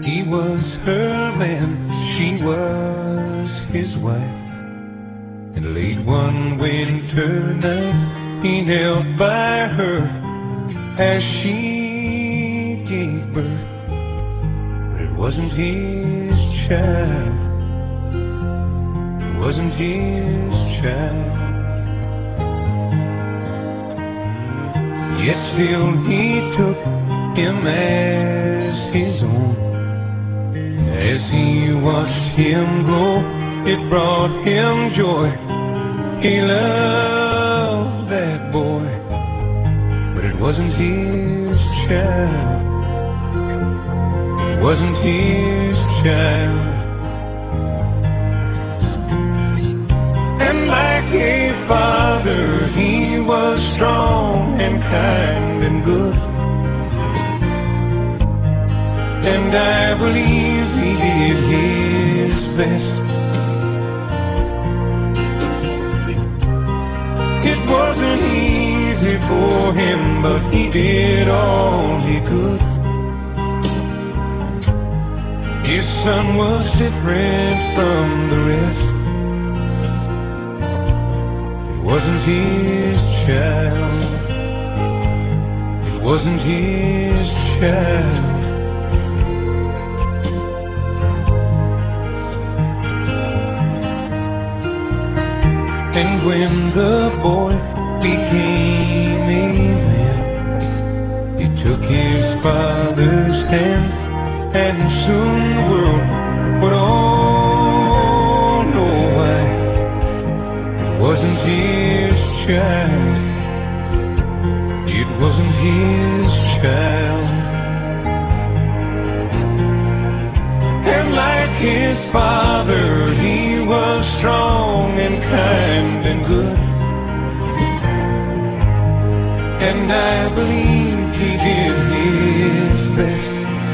He was her man, she was his wife. And late one winter night, he knelt by her as she gave birth. But it wasn't his child. It wasn't his child. Yet still he took him as his own. As he watched him grow, it brought him joy. He loved that boy, but it wasn't his child. It wasn't his child. And like a father, he was strong and kind and good. And I believe he did his best. It wasn't easy for him, but he did all he could. His son was different from the rest. It wasn't his child. It wasn't his child. And when the boy became a man, he took his father's hand, and soon the world would all know why it wasn't his child. It wasn't his child. And like his father, he was strong and kind and good. And I believe he did his best.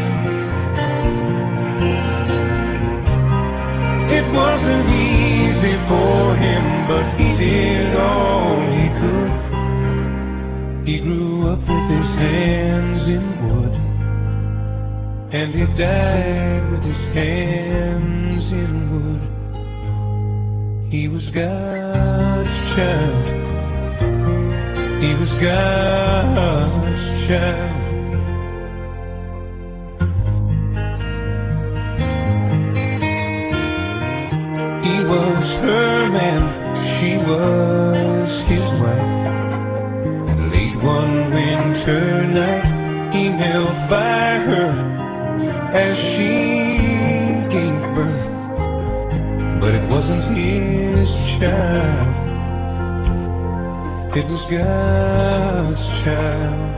It wasn't easy for him, but he did all he could. He grew up with his hands in wood, and he died with his hands in wood. He was God's child. He was God's child. He was her man, she was his wife. And late one winter night, he knelt by her as she gave birth. But it wasn't his child. It was God's child.